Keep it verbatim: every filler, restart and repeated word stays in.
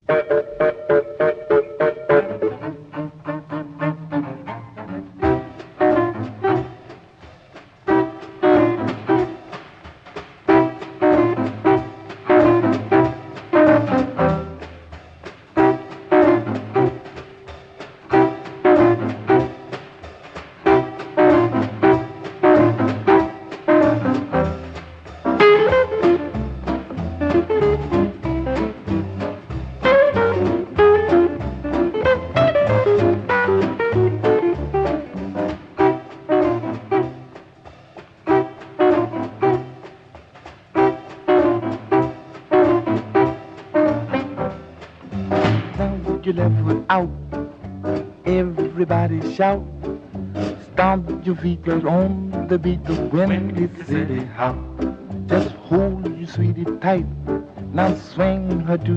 You left without, everybody shout. Stomp your feet, girl, on the beat, the windy city hop. Just hold your sweetie tight, now swing her to